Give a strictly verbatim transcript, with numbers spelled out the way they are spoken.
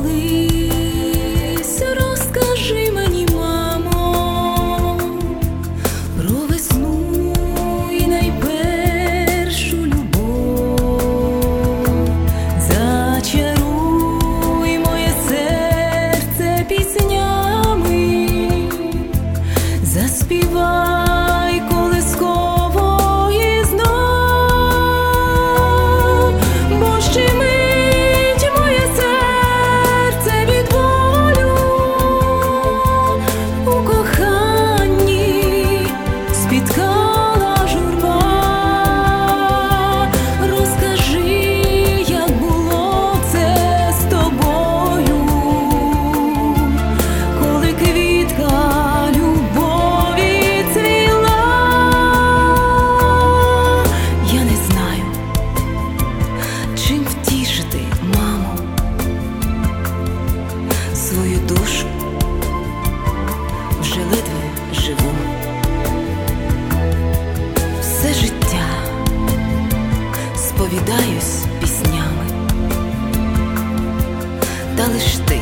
колись розкажи мені, мамо, про весну і найпершу любов. Зачаруй моє серце піснями, заспівай колискової знов, бо щемить моє серце від болю у коханні, спіткала журба. Розкажи, як було це з тобою, коли квітка любові цвіла. Я не знаю, чим втішити, мамо, свою душу, вже ледве живу. Все життя сповідаюсь піснями, та лиш ти